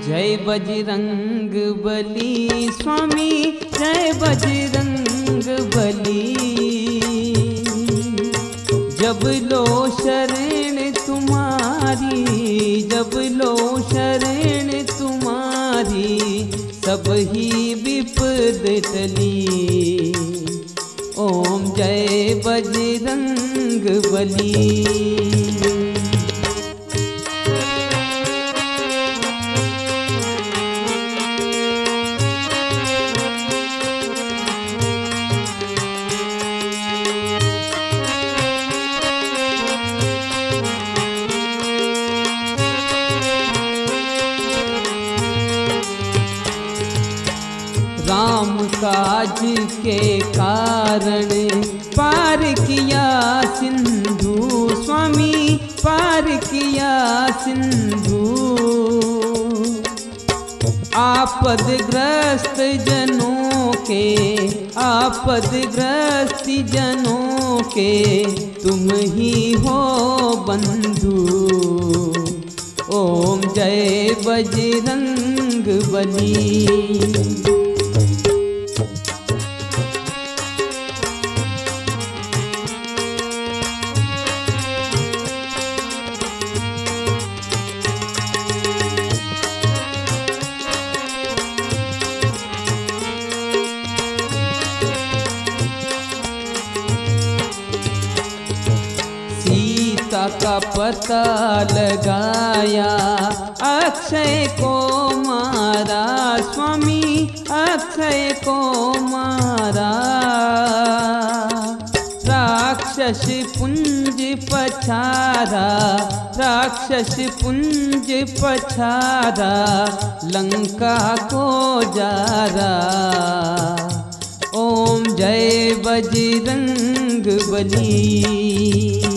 जय बजरंग बली स्वामी, जय बजरंग बली। जब लो शरण तुम्हारी, जब लो शरण तुम्हारी, सब ही विपद टली। ओम जय बजरंग बली। राम काज के कारण पार किया सिंधु, स्वामी पार किया सिंधु। आपदग्रस्त जनों के, आपदग्रस्त जनों के तुम ही हो बंधु। ओम जय बजरंग बली। सीता का पता लगाया, अक्षय को मारा, स्वामी अक्षय को मारा। राक्षस पुंज पछारा, राक्षस पुंज पछारा, लंका को जारा। ओम जय बजरंग बली।